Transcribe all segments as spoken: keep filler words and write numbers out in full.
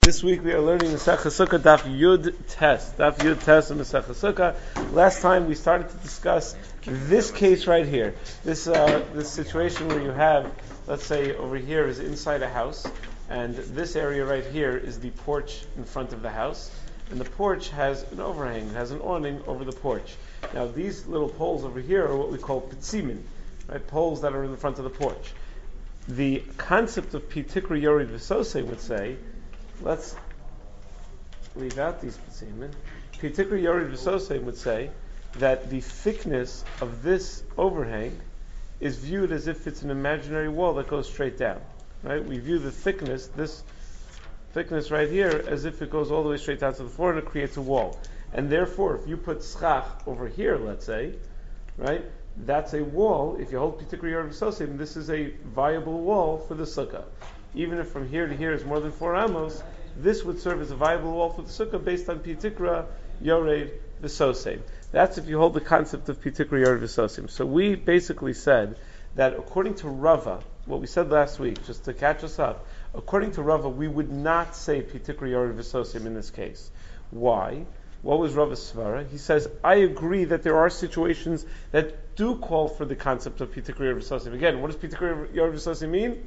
This week we are learning Masechah Sukkah Daf Yud Tes. Daf Yud Tes in Masechah Sukkah. Last time we started to discuss this case right here. This uh, this situation where you have, let's say over here is inside a house, and this area right here is the porch in front of the house, and the porch has an overhang, it has an awning over the porch. Now these little poles over here are what we call pitzimin, right? Poles that are in the front of the porch. The concept of Pitikra Yorid V'Sosei would say, let's leave out these Pitzimin. Pitikra Yorid V'Sosei would say that the thickness of this overhang is viewed as if it's an imaginary wall that goes straight down. Right? We view the thickness, this thickness right here, as if it goes all the way straight down to the floor and it creates a wall. And therefore, if you put schach over here, let's say, right, that's a wall. If you hold Pitikra Yorid V'Sosei, this is a viable wall for the sukkah. Even if from here to here is more than four amos, this would serve as a viable wall for the sukkah based on Pitikra Yored V'Sosei. That's if you hold the concept of Pitikra Yored V'Sosei. So we basically said that according to Rava, what we said last week, just to catch us up, according to Rava, we would not say Pitikra Yored V'Sosei in this case. Why? What was Rava's svara? He says, I agree that there are situations that do call for the concept of Pitikra Yored V'Sosei. Again, what does Pitikra Yored V'Sosei mean?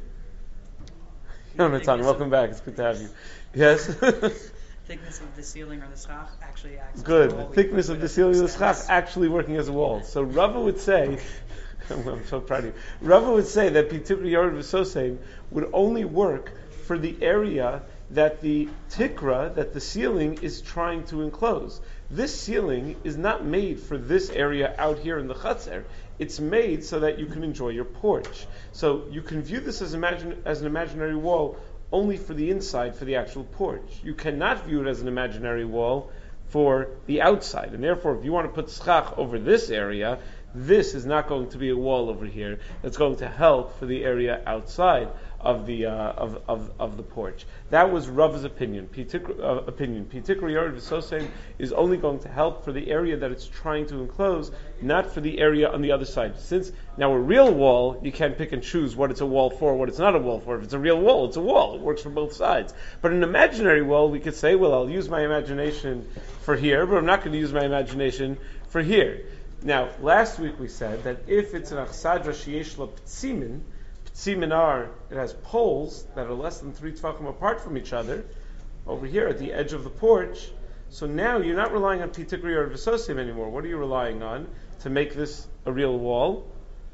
Yonatan, welcome back. It's good to have you. Yes? Thickness of the ceiling or the schach actually acts good. as a wall. The thickness of the ceiling or the schach actually working as a wall. So Rava would say, I'm so proud of you, Rava would say that Pitikra Yored V'Sosei would only work for the area that the tikra, that the ceiling is trying to enclose. This ceiling is not made for this area out here in the chutzner. It's made so that you can enjoy your porch. So you can view this as, imagine, as an imaginary wall only for the inside, for the actual porch. You cannot view it as an imaginary wall for the outside. And therefore, if you want to put schach over this area, this is not going to be a wall over here. It's going to help for the area outside of the uh, of, of of the porch. That was Rava's opinion. Pitikra, uh, opinion. Pitikra Yored V'Sosei is only going to help for the area that it's trying to enclose, not for the area on the other side. Since now a real wall, you can't pick and choose what it's a wall for, what it's not a wall for. If it's a real wall, it's a wall. It works for both sides. But an imaginary wall, we could say, well, I'll use my imagination for here, but I'm not going to use my imagination for here. Now, last week we said that if it's an achsadra sheyesh lo ptzimin, ptzimin are, it has poles that are less than three tvachim apart from each other, over here at the edge of the porch, so now you're not relying on Pitikra Yored V'Sosei anymore. What are you relying on to make this a real wall?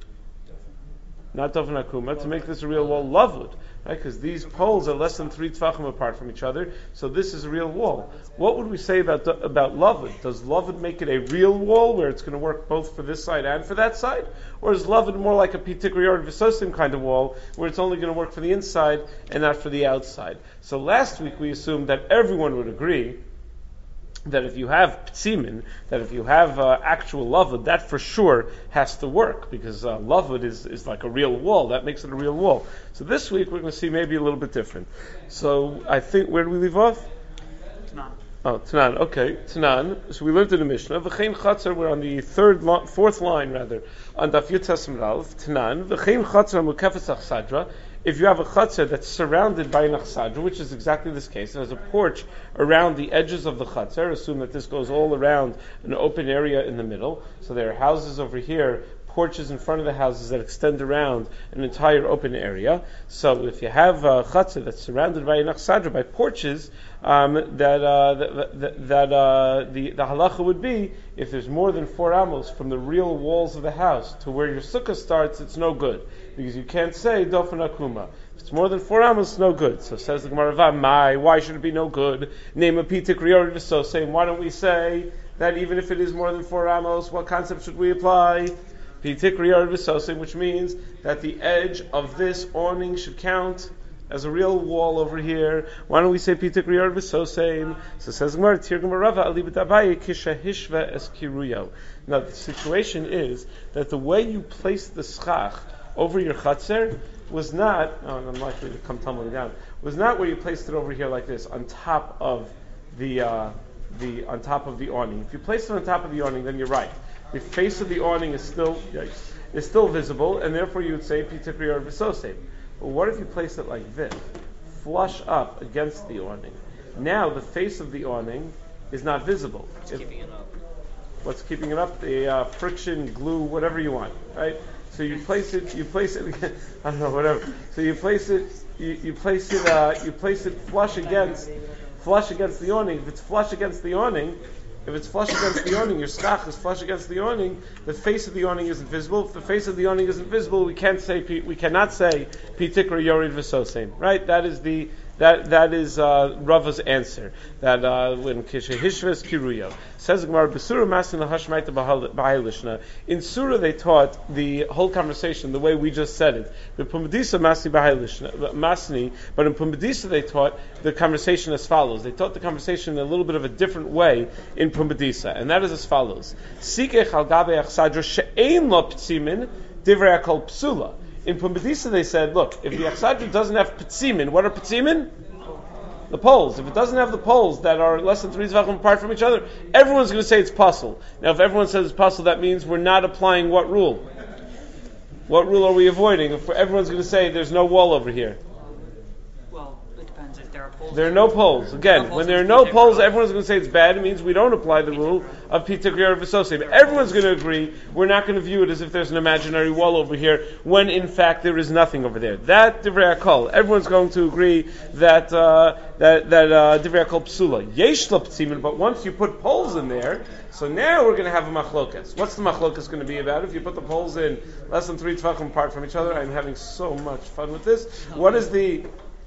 Not Dofen Akuma, to make this a real wall, Lavud. Right, because these poles are less than three tefachim apart from each other, so this is a real wall. What would we say about about Lavud? Does Lavud make it a real wall where it's going to work both for this side and for that side, or is Lavud more like a Pitikra Yored V'Sosei kind of wall where it's only going to work for the inside and not for the outside? So last week we assumed that everyone would agree that if you have ptzimin, that if you have uh, actual lavud, that for sure has to work, because uh, lavud is, is like a real wall. That makes it a real wall. So this week we're going to see maybe a little bit different. So I think, where do we leave off? Tanan. Oh, Tanan. Okay, Tanan. So we learned in the Mishnah. V'chein chatzar, we're on the third, li- fourth line rather, on Daf Yud Tes Amud Aleph. Tanan. V'chein chatzar mukefes achsadra. If you have a chutzner that's surrounded by an achsadra, which is exactly this case, it has a porch around the edges of the chutzner, assume that this goes all around an open area in the middle, so there are houses over here, porches in front of the houses that extend around an entire open area. So if you have a chutzner that's surrounded by an achsadra, by porches, um, that uh, that, that uh, the, the halacha would be, if there's more than four amos from the real walls of the house to where your sukkah starts, it's no good. Because you can't say Dofen Akuma. If it's more than four amos, it's no good. So says the Gemara, Vamai, why should it be no good? Name a Pitikra Yored V'Sosei. Why don't we say that even if it is more than four amos, what concept should we apply? Pitikra Yored V'Sosei, which means that the edge of this awning should count as a real wall over here. Why don't we say Pitikra Yored V'Sosei? So says Gemara, Tir Gemara Rava, Ali B'Dabaye, Kisha Hishva Es Kiruyo. Now the situation is that the way you place the schach over your chutzner was not, oh, I'm likely to come tumbling down, was not where you placed it over here like this, on top of the uh, the on top of the awning. If you place it on top of the awning, then you're right. The face of the awning is still yikes, is still visible, and therefore you would say Pitikra Yored V'Sosei. But what if you place it like this, flush up against the awning? Now the face of the awning is not visible. What's If, keeping it up? what's keeping it up? The uh, friction, glue, whatever you want, right? So you place it, you place it, I don't know, whatever. So you place it, you, you place it, uh, you place it flush against, flush against the awning. If it's flush against the awning, if it's flush against the awning, your schach is flush against the awning, the face of the awning isn't visible. If the face of the awning isn't visible, we can't say, we cannot say, Pitikra Yorid V'Sosem, right? That is the, That that is uh, Rava's answer. That uh, when Hishves Kiruyo says Gemara Besura Masina Hashmaita B'Hailishna. In Surah they taught the whole conversation the way we just said it. The Pumbedisa Masni B'Hailishna Masni, but in Pumbedisa they taught the conversation as follows. They taught the conversation in a little bit of a different way in Pumbedisa, and that is as follows: Sikech al Gabe Achsadra She'ein Lo Ptzimin Divrei Akol Psula. In Pumbedisa they said, look, if the Achsadra doesn't have Ptzimin, what are Ptzimin? The poles. If it doesn't have the poles that are less than three zvachim apart from each other, everyone's going to say it's puzzle. Now, if everyone says it's puzzle, that means we're not applying what rule? What rule are we avoiding? If everyone's going to say there's no wall over here. Well, it depends if there are poles. There are no poles. Again, no when poles there are is no Pitikra. poles, everyone's going to say it's bad. It means we don't apply the rule of Pitikra V'Sosem. Everyone's going to agree. We're not going to view it as if there's an imaginary wall over here, when in fact there is nothing over there. That Divrei Akol. Everyone's going to agree that uh, that that uh, Divrei Akol Psula. Yesh lo Ptzimin, but once you put poles in there, so now we're going to have a machlokas. What's the machlokas going to be about? If you put the poles in less than three tvachim apart from each other, I'm having so much fun with this. What is the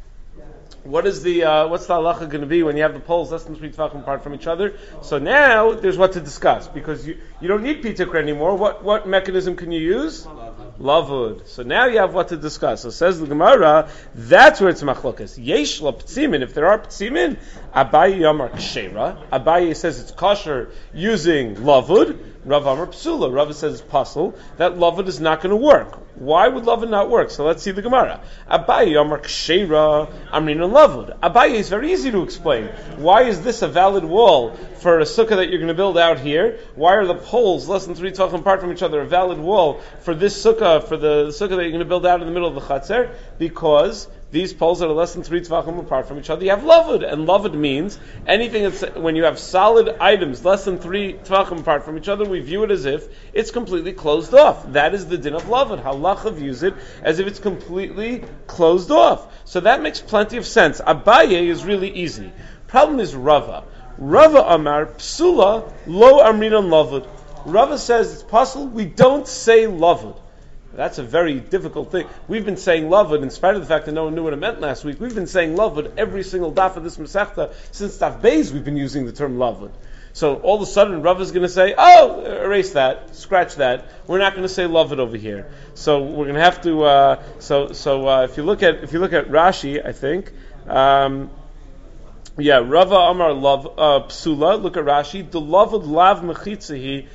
What is the uh, what's the halacha going to be when you have the poles less than three tvachim apart from each other? So now there's what to discuss, because you, you don't need pitikra anymore. What what mechanism can you use? Lavud. So now you have what to discuss. So says the Gemara, that's where it's machlokas. Yesh la ptzimin. If there are ptzimin, Abaye Yamar Kshera. Abaye says it's kosher using lavud. Rav Amar Psula. Rav says it's puzzle. That lavud is not going to work. Why would lavud not work? So let's see the Gemara. Abaye Yamar Kshera. Amrin and lavud. Abaye is very easy to explain. Why is this a valid wall for a sukkah that you're going to build out here? Why are the poles less than three tvachim apart from each other a valid wall for this sukkah, for the sukkah that you're going to build out in the middle of the chatzer? Because these poles that are less than three tvachim apart from each other, you have lavud, and lavud means anything that's, when you have solid items less than three tvachim apart from each other, we view it as if it's completely closed off. That is the din of lavud. Halacha views it as if it's completely closed off. So that makes plenty of sense. Abaye is really easy. Problem is Rava. Rava Amar Psula Lo Amrinon Lavud. Rava says it's possible we don't say lavud. That's a very difficult thing. We've been saying lavud, in spite of the fact that no one knew what it meant last week. We've been saying lavud every single daf of this Masechta since daf Beis. We've been using the term lavud. So all of a sudden, Rav is going to say, "Oh, erase that, scratch that. We're not going to say lavud over here." So we're going to have to. Uh, so so uh, if you look at if you look at Rashi, I think. Um, yeah, Rava Amar Lav uh, Psula. Look at Rashi. The lavud lav mechitzahi.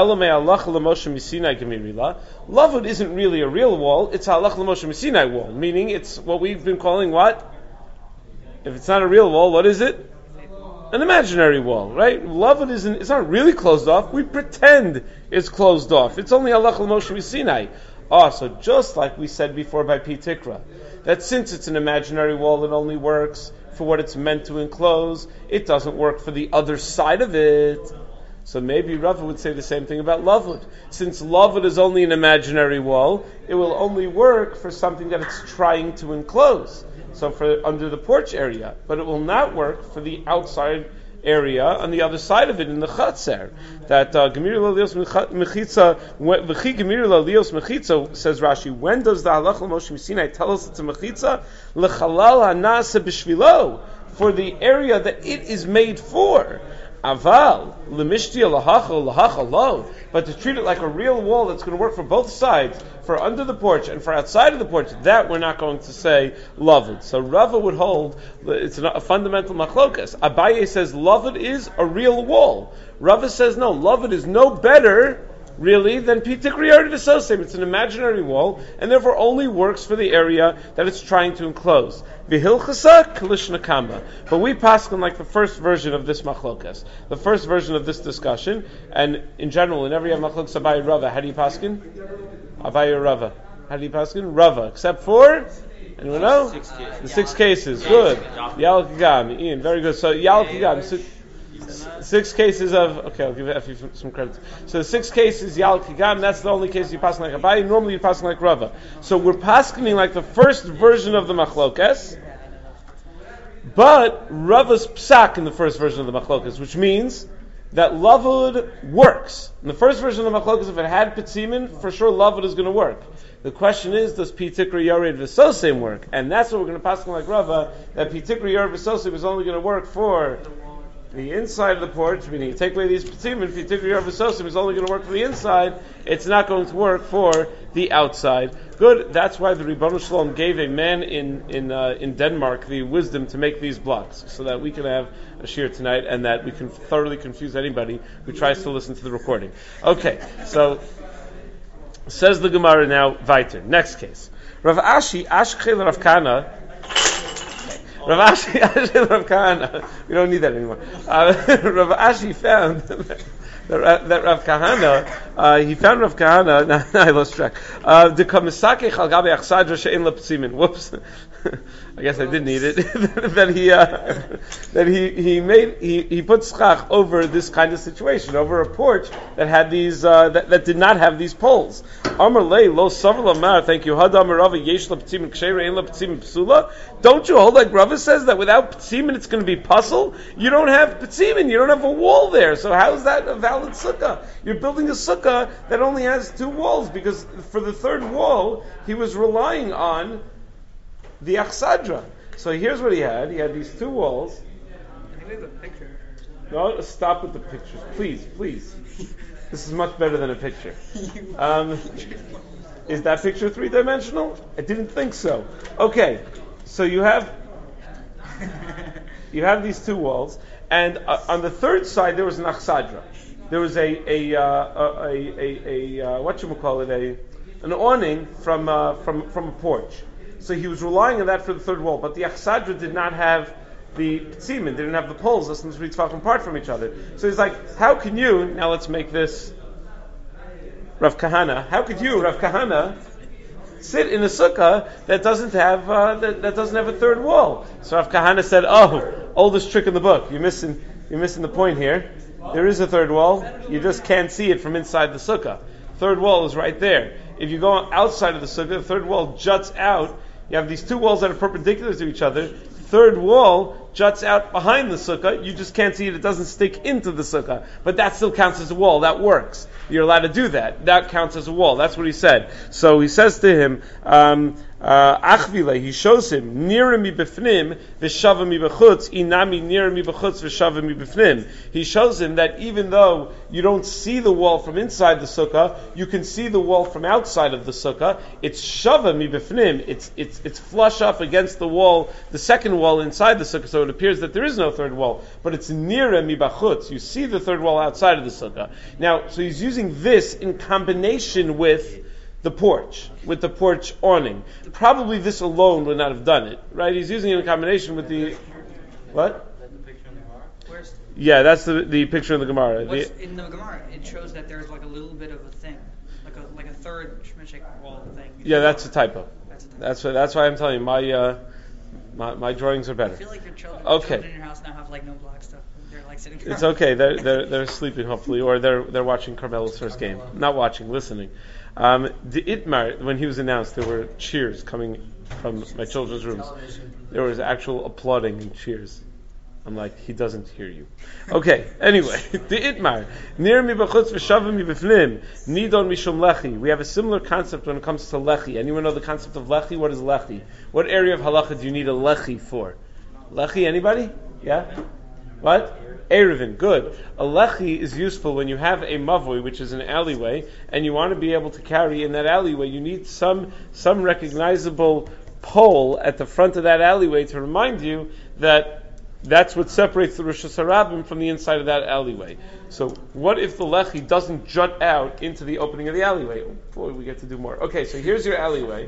Lavud isn't really a real wall, it's a halach l'moshe Sinai wall, meaning it's what we've been calling what? If it's not a real wall, what is it? An imaginary wall, right? Lavud isn't, it's not really closed off, we pretend it's closed off. It's only halach l'moshe Sinai. Ah, so just like we said before by Pitikra, that since it's an imaginary wall, it only works for what it's meant to enclose, it doesn't work for the other side of it. So maybe Rava would say the same thing about lavud. Since lavud is only an imaginary wall, it will only work for something that it's trying to enclose. So for under the porch area, but it will not work for the outside area on the other side of it in the chatzer. That Gemir Lalios Mechitza, V'chi Gemir Lalios Mechitza, says Rashi, when does the halach l'moshe Sinai tell us it's a mechitza? L'chalal hanase b'shvilo, for the area that it is made for. Aval lemishtia lahacha lahacha lo, but to treat it like a real wall that's going to work for both sides, for under the porch and for outside of the porch, that we're not going to say lavud. So Rava would hold it's a fundamental machlokas. Abaye says lavud is a real wall. Rava says no, lavud is no better really than Pitikra Yorid V'Sosem. It's an imaginary wall, and therefore only works for the area that it's trying to enclose. V'hilchasa kalishna kamba. But we paskin like the first version of this machlokas, the first version of this discussion, and in general, whenever you have machlokas Abaye and Rava, how do you paskin? Abaye or Rava? How do you paskin? Rava, except for Anyone know? Six cases. The six cases. Good. Yal Kigam. Ian, very good. So Yal Kigam. Six, six cases of. Okay, I'll give Effie some credit. So the six cases Yal Kigam. That's the only case you pass like Abaye. Normally you pass like Rava. So we're passing like the first version of the Machlokes. But Rava's psak in the first version of the Machlokes, which means that Lavud works. In the first version of the Machlokes, if it had Petzimin, for sure Lavud is going to work. The question is, does Pitikra Yored V'Sosim work? And that's what we're going to pass on like Rava, that Pitikra Yored V'Sosim is only going to work for the inside of the porch, meaning you take away these Petzimin, Pitikra Yored V'Sosim is only going to work for the inside, it's not going to work for the outside. Good, that's why the Ribbon Shalom gave a man in in uh, in Denmark the wisdom to make these blocks, so that we can have a shir tonight, and that we can thoroughly confuse anybody who tries to listen to the recording. Okay, so says the Gemara now, weiter. Next case. Rav Ashi, Ashchel Rav Kana. Rav Ashi, Ashchel Rav Kana. We don't need that anymore. Uh, Rav Ashi found that, that Rav Kahana, uh, he found Rav Kahana, now, now I lost track. Uh, the Kamisake Chalgabe Achsadra She'en Lepsimin. Whoops. I guess I did need it. that he uh, that he he made he, he put schach over this kind of situation, over a porch that had these uh, that, that did not have these poles. Amar lei lo savar lamar. Thank you. Hadam Rava yesh leptzimin ksheira ein leptzimin psula. Don't you hold like Rava says that without ptzimin it's going to be puzzle? You don't have ptzimin. You don't have a wall there. So how is that a valid sukkah? You're building a sukkah that only has two walls, because for the third wall he was relying on the Achsadra. So here's what he had. He had these two walls. No, stop with the pictures. Please, please. This is much better than a picture. Um, is that picture three-dimensional? I didn't think so. Okay, so you have you have these two walls, and uh, on the third side there was an Achsadra. There was a a uh, a a, a, a uh, what you call it a an awning from uh, from from a porch. So he was relying on that for the third wall, but the Achsadra did not have the Ptzimin, didn't have the poles, less than three tefachim apart from each other. So he's like, how can you, now let's make this Rav Kahana, how could you, Rav Kahana, sit in a sukkah that doesn't have uh, that, that doesn't have a third wall? So Rav Kahana said, oh, oldest trick in the book, you're missing, you're missing the point here. There is a third wall, you just can't see it from inside the sukkah. Third wall is right there. If you go outside of the sukkah, the third wall juts out. You have these two walls that are perpendicular to each other. Third wall juts out behind the sukkah. You just can't see it. It doesn't stick into the sukkah. But that still counts as a wall. That works. You're allowed to do that. That counts as a wall. That's what he said. So he says to him, um, uh, Achvile, he shows him, Nira mi befnim, v'shava mi b'chutz, inami nira mi b'chutz, v'shava mi befnim. He shows him that even though you don't see the wall from inside the sukkah, you can see the wall from outside of the sukkah. It's shava mi befnim. It's, it's, it's flush up against the wall, the second wall inside the sukkah, so it appears that there is no third wall. But it's nira mi b'chutz. You see the third wall outside of the sukkah. Now, so he's using this in combination with the porch, with the porch awning. Probably this alone would not have done it, right? He's using it in combination with the what? Yeah, that's the the picture in the Gemara. What's the, in the Gemara, it shows that there's like a little bit of a thing, like a like a third shmishik wall thing. Yeah, that's a typo. That's a typo. That's why, that's why I'm telling you my uh, my my drawings are better. I feel like your children, Okay. children in your house now have like no black stuff. They're like sitting. It's okay. They're they're they're sleeping hopefully, or they're they're watching Carmelo's first game. Not watching, listening. Um, the Itmar, when he was announced, there were cheers coming from my children's rooms. There was actual applauding and cheers. I'm like, he doesn't hear you. Okay, anyway, the Itmar. Nir mi b'chutz v'shavim mi b'fnim. Nidon mishum lechi. We have a similar concept when it comes to lechi. Anyone know the concept of lechi? What is lechi? What area of halacha do you need a lechi for? Lechi, anybody? Yeah? What? Erevin, good. A lechi is useful when you have a mavoi, which is an alleyway, and you want to be able to carry in that alleyway. You need some some recognizable pole at the front of that alleyway to remind you that that's what separates the Rosh Hashanah from the inside of that alleyway. So what if the lechi doesn't jut out into the opening of the alleyway? Oh, boy, we get to do more. Okay, so here's your alleyway.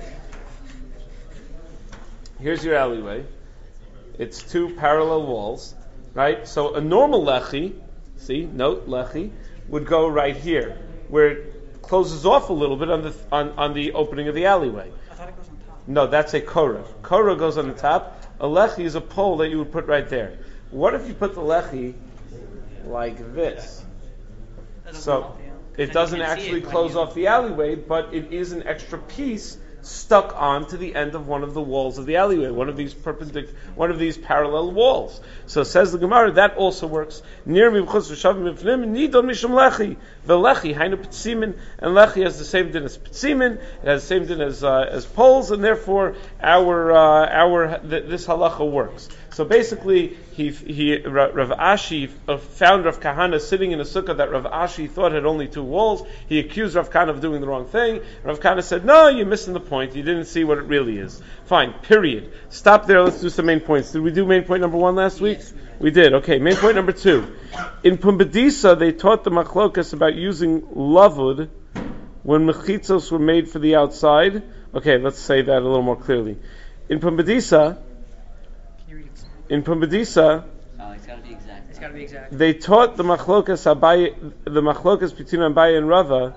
Here's your alleyway. It's two parallel walls. Right? So a normal lechi, see, note lechi, would go right here, where it closes off a little bit on the on, on the opening of the alleyway. I thought it goes on top. No, that's a korah. Korah goes on the top. A lechi is a pole that you would put right there. What if you put the lechi like this? So it doesn't actually close off the alleyway, but it is an extra piece stuck onto the end of one of the walls of the alleyway, one of these perpendicular, one of these parallel walls. So says the Gemara, that also works. Near mibchutz v'shavim mifnim nidon mishum lechi v'lechi hainu ptzimin, and lechi has the same din as ptzimin, it has the same din as uh, as poles, and therefore our uh, our th- this halacha works. So basically, he he Rav Ashi, a founder of Kahana, sitting in a sukkah that Rav Ashi thought had only two walls. He accused Rav Kahana of doing the wrong thing. Rav Kahana said, "No, you're missing the point. You didn't see what it really is." Fine. Period. Stop there. Let's do some main points. Did we do main point number one last week? Yes. We did. Okay. Main point number two. In Pumbedisa, they taught the machlokas about using lavud when mechitzos were made for the outside. Okay, let's say that a little more clearly. In Pumbedisa. In Pumbedisa, oh, it's got to be exact. It's got to be exact. They taught the machlokas Abaye, the machlokas between Abaye and Rava,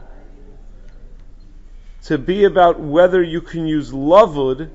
to be about whether you can use lavud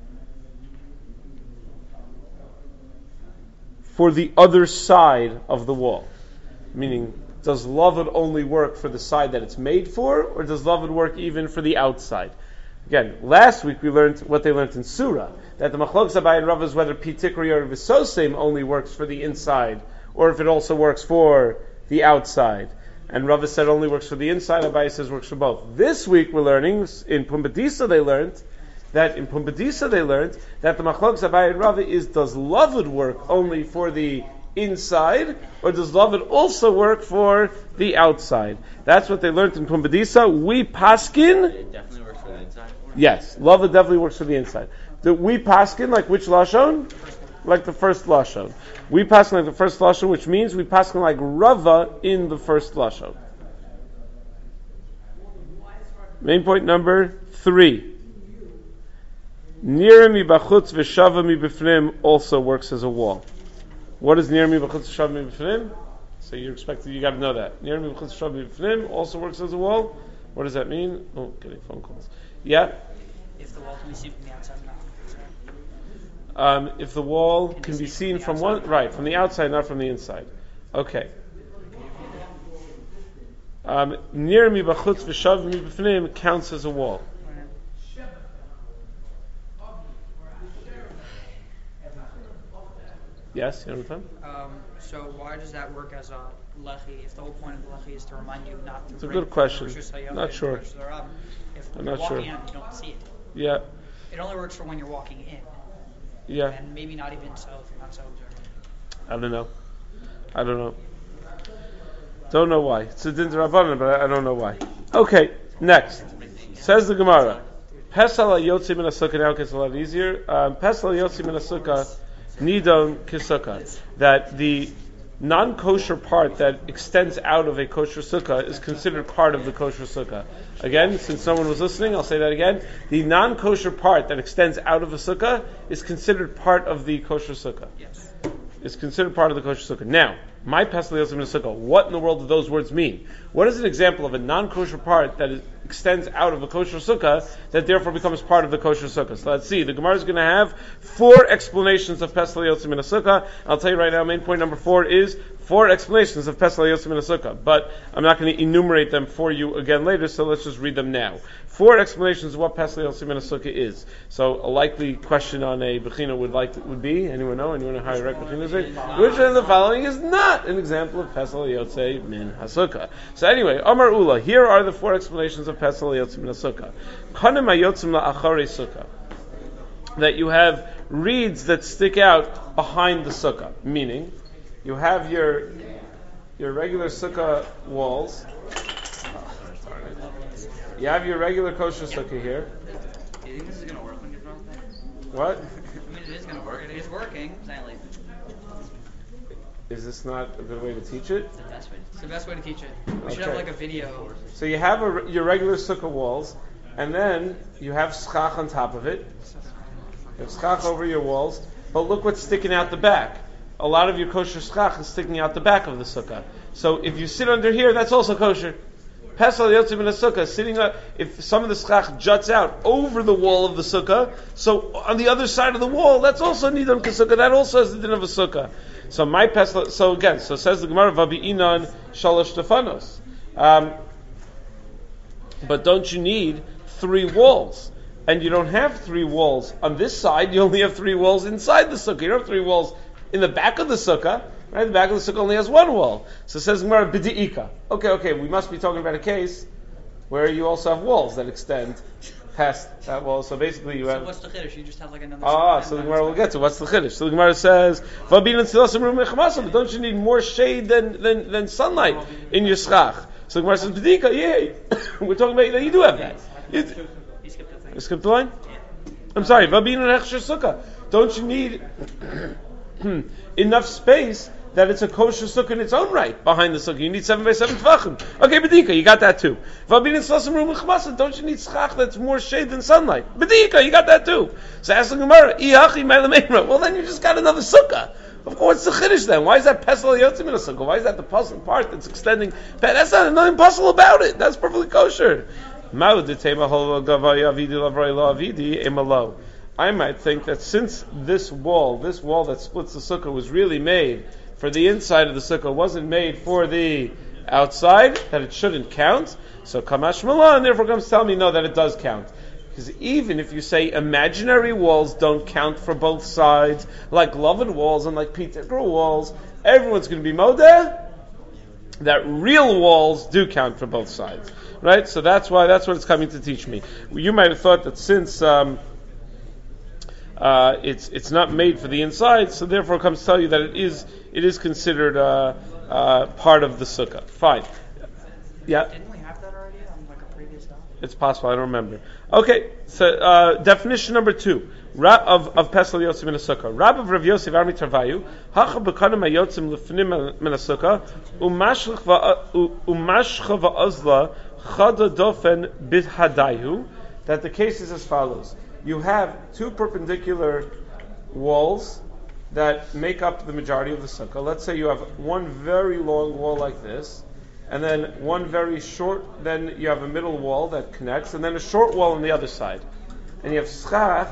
for the other side of the wall. Meaning, does lavud only work for the side that it's made for, or does lavud work even for the outside? Again, last week we learned what they learned in Surah, that the Machlokes Abaye and Rava is whether Pitikri or Visosem only works for the inside, or if it also works for the outside. And Rava said only works for the inside, Abaye says works for both. This week we're learning, in Pumbedisa they learned, that in Pumbedisa they learned, that the Machlokes Abaye and Rava is, does lavud work only for the inside, or does lavud also work for the outside? That's what they learned in Pumbedisa. We paskin. It definitely works for the inside. Yes, lavud definitely works for the inside. Do we paskin like which lashon? Like the first lashon. We paskin like the first lashon, which means we paskin like Rava in the first lashon. Main point number three. Nira mi bachutz v'shava mi b'fnim also works as a wall. What is nira mi bachutz v'shava mi b'fnim? So you expect you got to know that. Nira mi bachutz v'shava mi b'fnim also works as a wall. What does that mean? Oh, getting phone calls. Yeah. If the wall can be seen from the outside, not from the inside. Um, if the wall can, can be seen from, from one, right, from the outside, not from the inside. Okay. Nir mi b'chutz v'shav mi b'fnim counts as a wall. Yes, you understand? Um, so why does that work as a lechi if the whole point of the lechi is to remind you not to? It's a good question. Not sure. If I'm you're not walking sure. in, you don't see it. Yeah. It only works for when you're walking in. Yeah. And maybe not even so if you're not so observant. I don't know. I don't know. Don't know why. It's a din d'Rabbanan, but I don't know why. Okay, next. Says the Gemara. Pesal al-yotzi min ha-sukkah, now it gets a lot easier. Um, Pesal al-yotzi min ha-sukkah, nidon kisukah. That the non-kosher part that extends out of a kosher sukkah is considered part of the kosher sukkah. Again, since no one was listening, I'll say that again. The non-kosher part that extends out of a sukkah is considered part of the kosher sukkah. Yes. Is considered part of the kosher sukkah. Now, my pesal yotzim min sukkah. What in the world do those words mean? What is an example of a non-kosher part that is, extends out of a kosher sukkah that therefore becomes part of the kosher sukkah? So let's see. The Gemara is going to have four explanations of pesal yotzim min sukkah. I'll tell you right now. Main point number four is four explanations of pesal yotzim min sukkah. But I'm not going to enumerate them for you again later. So let's just read them now. Four explanations of what pesal yotzim min sukkah is. So a likely question on a bechina would like to, would be, anyone know? Anyone know how you reckon bechina is? Which of the following is not an example of pesal yotzim min sukkah? So anyway, Amar Ula, here are the four explanations of pesal yotzim min sukkah. Kanem hayotzim la'acharei sukkah. That you have reeds that stick out behind the sukkah, meaning you have your your regular sukkah walls. You have your regular kosher sukkah here. Do you think this is going to work when you draw things? What? I mean, it is going to work. It is working. Exactly. Is this not a good way to teach it? It's the best way. It's the best way to teach it. We Okay. should have like a video. So you have a, your regular sukkah walls, and then you have schach on top of it. You have schach over your walls, but look what's sticking out the back. A lot of your kosher schach is sticking out the back of the sukkah. So if you sit under here, that's also kosher. Pesel Yotzim in a sukkah, sitting up, if some of the schach juts out over the wall of the sukkah, so on the other side of the wall, that's also nidon kasukkah, that also has the din of a sukkah. So my pesel, so again, so says the Gemara, Vabi Inan Shalosh Stefanos. Um, but don't you need three walls? And you don't have three walls on this side, you only have three walls inside the sukkah. You don't have three walls in the back of the sukkah. Right, the back of the sukkah only has one wall. So it says Gemara b'di'ika. Okay, okay, we must be talking about a case where you also have walls that extend past that wall. So basically you so have... what's the chiddush? You just have like another... Ah, so the Gemara will get to what's the chiddush. So the Gemara says, V'abin and Silasim Rum Echmasa, but don't you need more shade than, than, than sunlight in your schach? So the Gemara says, b'di'ika, yeah, we're talking about that you do have that. You, You skipped the thing. you skipped the line? I'm sorry, V'abin and Echsher Sukkah. Don't you need enough space that it's a kosher sukkah in its own right behind the sukkah? You need seven by seven tvachim. Okay, B'dika, you got that too. Don't you need schach that's more shade than sunlight? B'dika, you got that too. So ask the Gemara, well then you just got another sukkah. Of course, it's the chiddush then. Why is that pesel yotzim in a sukkah? Why is that the puzzle part that's extending? That's not nothing puzzle about it. That's perfectly kosher. I might think that since this wall, this wall that splits the sukkah was really made for the inside of the sukkah, wasn't made for the outside, that it shouldn't count. So Kamash Malan therefore comes to tell me no, that it does count. Because even if you say imaginary walls don't count for both sides, like loved walls and like Peter walls, everyone's going to be modeh that real walls do count for both sides, right? So that's why that's what it's coming to teach me. You might have thought that since um, uh, it's it's not made for the inside, so therefore it comes to tell you that it is it is considered uh, uh, part of the sukkah. Fine, yeah. Didn't we have that already on like a previous doc? It's possible, I don't remember. Okay, so uh, definition number two Ra- of of pesel yotzim min sukkah. Rab of Rav Yosef Armi Tarvayu hacha bekanim hayotzim lefnim min sukkah umashcha va'azla chada dofen bithadayu. That the case is as follows: you have two perpendicular walls that make up the majority of the sukkah. Let's say you have one very long wall like this, and then one very short, then you have a middle wall that connects, and then a short wall on the other side. And you have schach.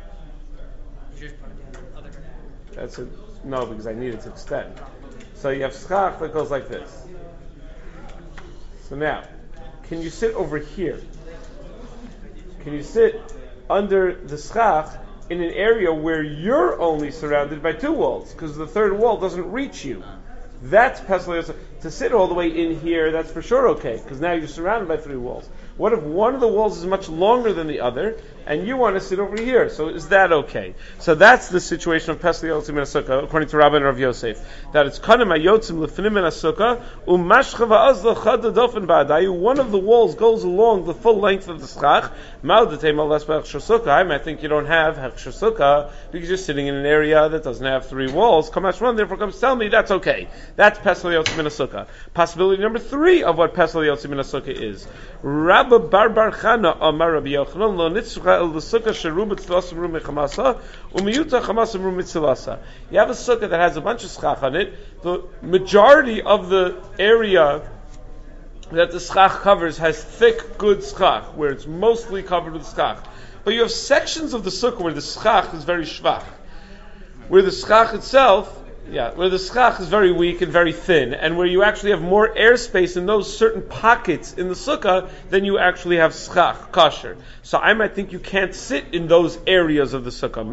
That's it. No, because I need it to extend. So you have schach that goes like this. So now, can you sit over here? Can you sit under the schach in an area where you're only surrounded by two walls? Because the third wall doesn't reach you. That's pesel yotzim. To sit all the way in here, that's for sure okay, because now you're surrounded by three walls. What if one of the walls is much longer than the other, and you want to sit over here? So is that okay? So that's the situation of pesel yotzim in a sukkah, according to Rabbi and Rav Yosef. That it's kanim hayotzim lefnim in a sukkah, umashcha va'azla chada dofen ba'adayu. One of the walls goes along the full length of the schach. Mal detema les b'hechsher sukkah. I think you don't have hechsher sukkah because you're sitting in an area that doesn't have three walls. Kamash Ron therefore comes to tell me that's okay. That's pesel yotzim in a sukkah. Possibility number three of what pesel yotzim in a sukkah is. Rabba bar bar chana amar Rabbi Yochanan lo nitzcha el the sukkah sheru b'tzilasim ru mechamasa umiyuta chamasim ru mitzilasa. You have a sukkah that has a bunch of schach on it. The majority of the area that the schach covers has thick, good schach, where it's mostly covered with schach. But you have sections of the sukkah where the schach is very shvach, where the schach itself Yeah, where the schach is very weak and very thin, and where you actually have more airspace in those certain pockets in the sukkah than you actually have schach, kosher. So I might think you can't sit in those areas of the sukkah.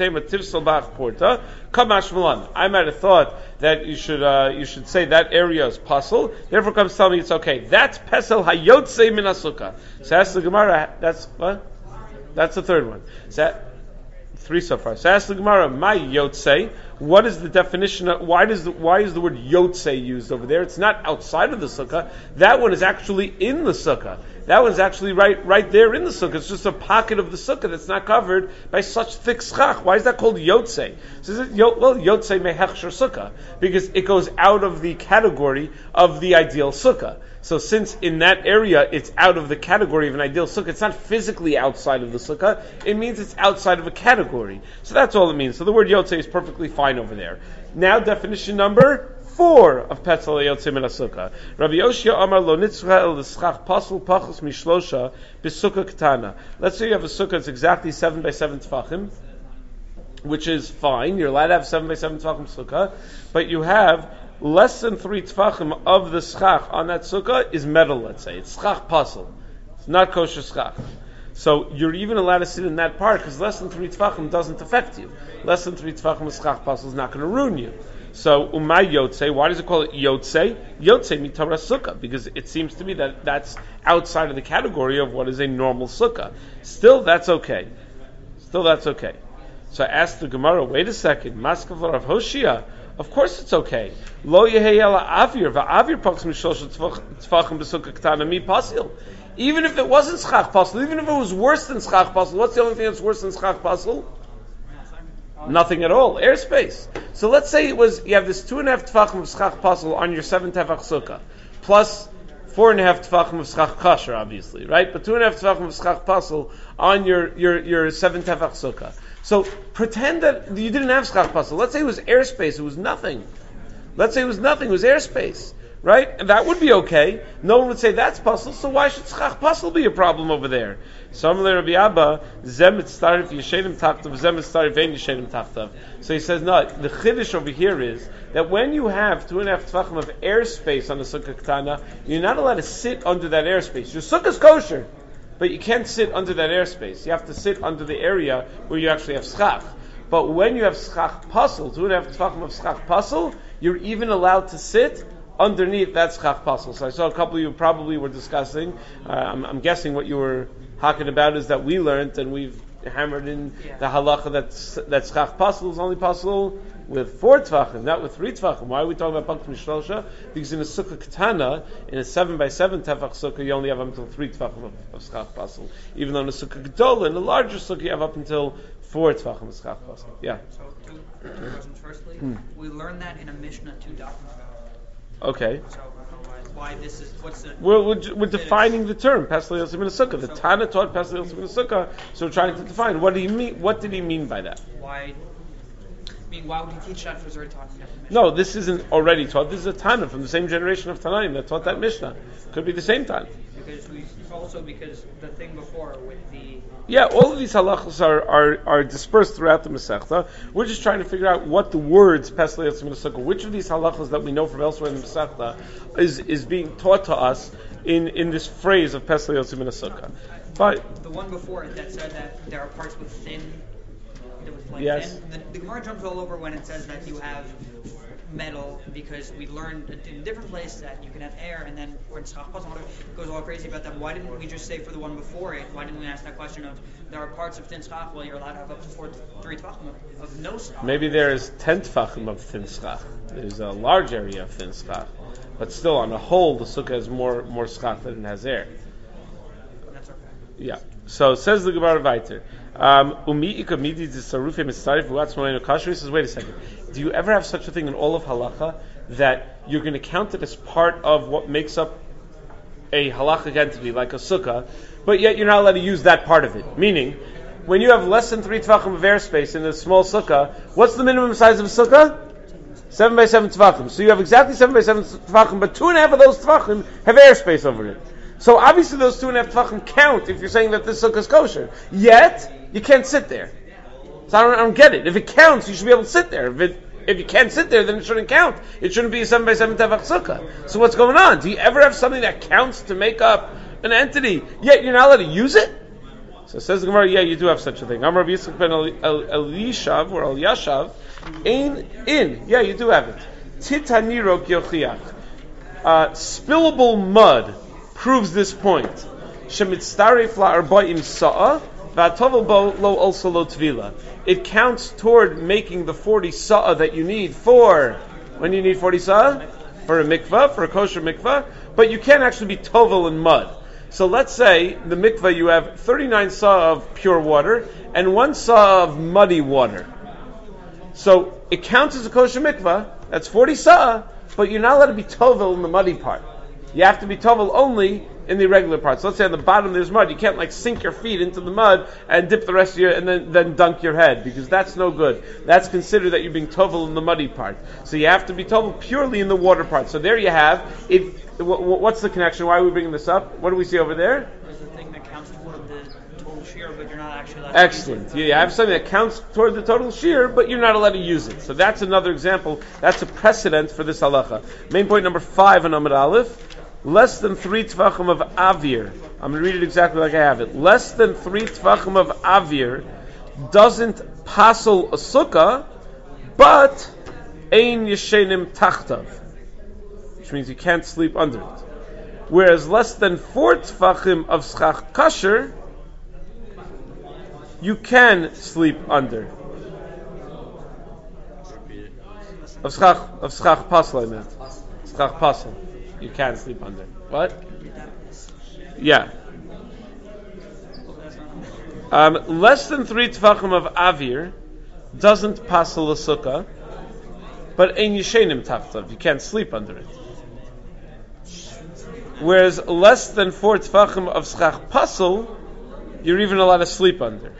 I might have thought that you should uh, you should say that area is pasul. Therefore, comes to tell me it's okay. That's pesel hayotze min sukkah. So that's the Gemara. That's what? That's the third one. So that, three so far. So ask the Gemara, my yotze. What is the definition of, why does the, why is the word yotze used over there? It's not outside of the sukkah. That one is actually in the sukkah. That one's actually right, right there in the sukkah. It's just a pocket of the sukkah that's not covered by such thick schach. Why is that called yotze? So is it, well, yotze mehechsher sukkah, because it goes out of the category of the ideal sukkah. So since in that area it's out of the category of an ideal sukkah, it's not physically outside of the sukkah, it means it's outside of a category. So that's all it means. So the word yotze is perfectly fine over there. Now definition number four of Petzl Yotzei Min HaSukkah. Rabbi Yoshia Amar Lo Nitzcha El L'Schach Pasel Pachos Mishlosha B'Sukkah Ketana. Let's say you have a sukkah that's exactly seven by seven tefachim, which is fine. You're allowed to have seven by seven tefachim sukkah, but you have less than three tefachim of the schach on that sukkah is metal. Let's say it's schach pasel. It's not kosher schach. So you're even allowed to sit in that part because less than three tefachim doesn't affect you. Less than three tefachim of schach pasel is not going to ruin you. So umay yotzei. Why does it call it yotzei? Yotzei mitara sukkah, because it seems to me that that's outside of the category of what is a normal sukkah. Still, that's okay. Still, that's okay. So I asked the Gemara, wait a second, Maskavlar of Hoshia, of course it's okay. Lo yeheyela avir, va'avir pachs mishlosh tfachim b'sukkah ketana mi pasil. Even if it wasn't schach pasil, even if it was worse than schach pasil, what's the only thing that's worse than schach pasil? Nothing at all, airspace. So let's say it was, you have this two and a half tfachim of schach pasil on your seven tefach sukkah, plus four and a half tefachim of schach kasher, obviously, right? But two and a half tefachim of schach pasil on your, your, your seven tefach sukkah. So pretend that you didn't have schach pasel. Let's say it was airspace. It was nothing. Let's say it was nothing. It was airspace, right? And that would be okay. No one would say that's pasel. So why should schach pasel be a problem over there? So he says no. The chiddush over here is that when you have two and a half tefachim of airspace on the sukkah ketana, you're not allowed to sit under that airspace. Your sukkah is kosher, but you can't sit under that airspace. You have to sit under the area where you actually have schach. But when you have schach pasel, two and a half tefachim of schach pasel, you're even allowed to sit underneath that schach pasel. So I saw a couple of you probably were discussing. Uh, I'm, I'm guessing what you were talking about is that we learned and we've hammered in yeah. the halacha that that schach pasel is only possible with four tefachim, not with three tefachim. Why are we talking about pachos mishlosha? Because in a sukkah ketana, in a seven by seven tefach sukkah, you only have up until three tefachim of, of schach pasel. Even though in a sukkah gedola, in a larger sukkah, you have up until four tefachim of schach pasel. Yeah. So two, two questions. Firstly, hmm. we learned that in a Mishnah two dafim ago. Okay. So why this is what's the? We're we're, we're defining the term Pesach Yotzei Min HaSukkah. The Tana taught Pesach Yotzei Min HaSukkah, so we're trying to define what do you mean. What did he mean by that? Why? I mean, why would he teach that if he was already talking about the Mishnah? No, this isn't already taught. This is a Tana from the same generation of Tanaim that taught that Mishnah. Could be the same time. Because we also because the thing before with the yeah, all of these halachos are, are, are dispersed throughout the Masechta. We're just trying to figure out what the words Pesach Yotzei Min HaSukkah, which of these halachos that we know from elsewhere in the Masechta is is being taught to us in, in this phrase of Pesach Yotzei Min HaSukkah. But the one before it that said that there are parts with thin. That was like yes. thin. The, the Gemara jumps all over when it says that you have metal because we learned in a different place that you can have air, and then when schach pasel goes all crazy about that. Why didn't we just say for the one before it? Why didn't we ask that question of there are parts of thin schach? Well, you're allowed to have up to four, three tefachim of, of no schach. Maybe there is ten tefachim of thin schach. There's a large area of thin schach, but still, on the whole, the sukkah has more more schach than it has air. That's okay. Yeah. So says the Gemara Vayter. Um, he says, wait a second. Do you ever have such a thing in all of halacha that you're going to count it as part of what makes up a halachic entity, like a sukkah, but yet you're not allowed to use that part of it? Meaning, when you have less than three tefachim of airspace in a small sukkah, what's the minimum size of a sukkah? Seven by seven tefachim. So you have exactly seven by seven tefachim, but two and a half of those tefachim have airspace over it. So obviously those two and a half tefachim count if you're saying that this sukkah is kosher. Yet, you can't sit there. So I don't, I don't get it. If it counts, you should be able to sit there. If it, if you can't sit there, then it shouldn't count. It shouldn't be a seven by seven tefach sukkah. So what's going on? Do you ever have something that counts to make up an entity, yet you're not allowed to use it? So it says the Gemara, yeah, you do have such a thing. Amar Yitzchak ben Elishav or Eliashav, ein in. Yeah, you do have it. Titaniro kyochiach. Spillable mud proves this point. Shemitztaref la'arba'im sa'a. It counts toward making the forty sa'ah that you need for, when you need forty sa'ah? For a mikvah, for a kosher mikvah, but you can't actually be tovel in mud. So let's say the mikvah you have thirty-nine sa'ah of pure water and one sa'ah of muddy water. So it counts as a kosher mikvah, that's forty sa'ah, but you're not allowed to be tovel in the muddy part. You have to be tovel only in the irregular parts. So let's say on the bottom there's mud. You can't like sink your feet into the mud and dip the rest of your and then, then dunk your head, because that's no good. That's considered that you're being tovel in the muddy part. So you have to be tovel purely in the water part. So there you have it. What's the connection? Why are we bringing this up? What do we see over there? There's the thing that counts toward the total shear, but you're not actually allowed Excellent. to use it. You have something that counts toward the total shear, but you're not allowed to use it. So that's another example. That's a precedent for this halacha. Main point number five on Amud Aleph. Less than three tvachim of avir. I'm going to read it exactly like I have it. Less than three tvachim of avir doesn't passel a sukkah, but ein yeshenim tachtav, which means you can't sleep under it. Whereas less than four tvachim of schach kasher, you can sleep under. Of schach, of schach pasel, I meant. Schach pasel. You can't sleep under. What? Yeah. Um, less than three tvachim of avir doesn't pasel a sukkah, but ein yeshenim tachtav. You can't sleep under it. Whereas less than four tvachim of schach pasel, you're even allowed to sleep under.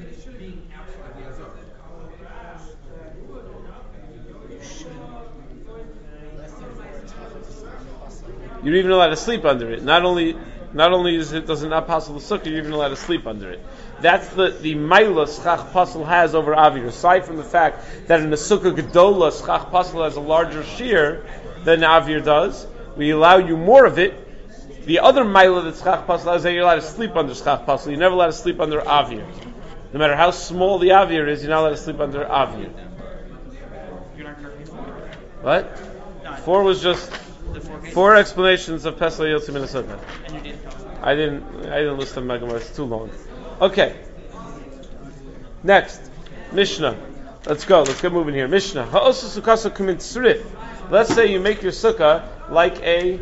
You're even allowed to sleep under it. Not only, not only is it does it not passel the sukkah, you're even allowed to sleep under it. That's the the maila schach pasel has over avir. Aside from the fact that in the sukkah gedola schach pasel has a larger shear than avir does, we allow you more of it. The other maila that schach pasel has is that you're allowed to sleep under schach pasel. You're never allowed to sleep under avir. No matter how small the avir is, you're not allowed to sleep under avir. You're not going to What? No, Four was just. the four cases. Four explanations of Pesach Yotzim in a Sukkah. And you didn't come. I didn't. I didn't list them. Megamar. It's too long. Okay. Next, Mishnah. Let's go. Let's get moving here. Mishnah. Ha'osu sukkasa kumin tzrif. Let's say you make your sukkah like a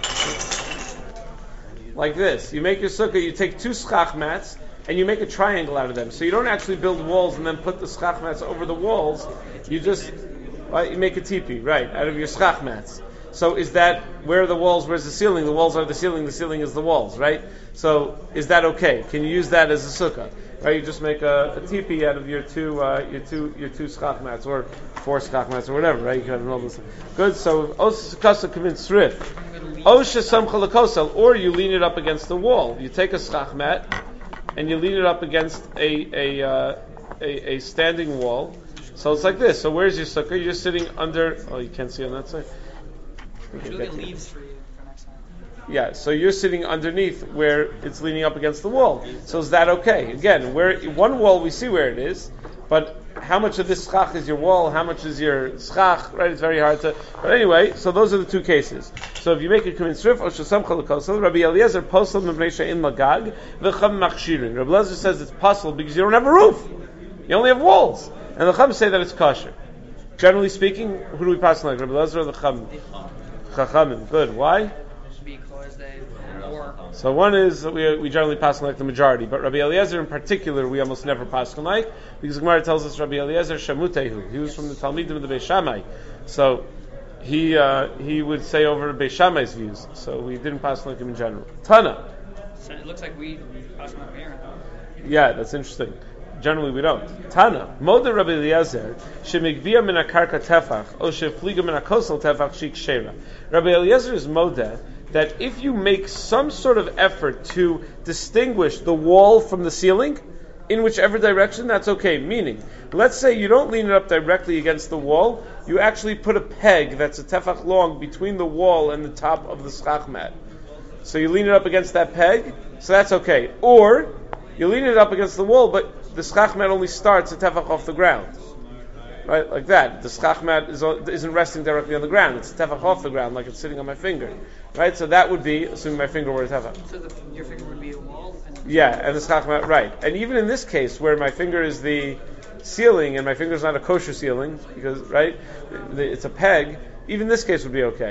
like this. You make your sukkah. You take two schach mats and you make a triangle out of them. So you don't actually build walls and then put the schach mats over the walls. You just right, you make a teepee, right, out of your schach mats. So is that, where are the walls, where's the ceiling? The walls are the ceiling, the ceiling is the walls, right? So is that okay? Can you use that as a sukkah? Right? You just make a, a teepee out of your two uh, your two your two schach mats or four schach mats or whatever, right? You can have all this. Good. So osukasa kavin srif, osha samcha lekosel, or you lean it up against the wall. You take a schach mat and you lean it up against a a uh, a, a standing wall. So it's like this. So where's your sukkah? You're sitting under. Oh, you can't see on that side. Should we get leaves for you for next time? Yeah, so you're sitting underneath where it's leaning up against the wall. So is that okay? Again, where one wall we see where it is, but how much of this schach is your wall? How much is your schach? Right, it's very hard to. But anyway, so those are the two cases. So if you make it kumin srif or shesam chalakosel, Rabbi Eliezer posel membreisha in magag v'cham machshirin. Rabbi Eliezer says it's possible because you don't have a roof. You only have walls, and the chum say that it's kosher. Generally speaking, who do we pass like? Rabbi Eliezer or the chum? Chachamim. Good. Why? Because they more. So one is we we generally pass like the majority, but Rabbi Eliezer in particular we almost never pass like, because Gemara tells us Rabbi Eliezer shamutehu. He was from the Talmidim of the Beis Shammai, so he uh, he would say over Beis Shammai's views. So we didn't pass like him in general. Tana. So it looks like we pass like here. Yeah, that's interesting. Generally we don't. Tana, Moda Rabbi Eliezer, shemigvia min akarka tefach, o shefliga min akosel tefach shik shera. Rabbi Eliezer is Moda that if you make some sort of effort to distinguish the wall from the ceiling, in whichever direction, that's okay. Meaning, let's say you don't lean it up directly against the wall, you actually put a peg that's a tefach long between the wall and the top of the schach mat. So you lean it up against that peg, so that's okay. Or, you lean it up against the wall, but the schach mat only starts a tefach off the ground. Right? Like that. The schach mat is, isn't resting directly on the ground. It's a tefach off the ground, like it's sitting on my finger. Right? So that would be, assuming my finger were a tefach. So the, your finger would be a wall? And yeah, and the schach mat, right. And even in this case, where my finger is the ceiling, and my finger's not a kosher ceiling, because, right, it's a peg, even this case would be okay.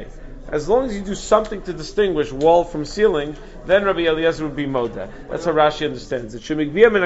as long as you do something to distinguish wall from ceiling, then Rabbi Eliezer would be Moda. That's how Rashi understands it.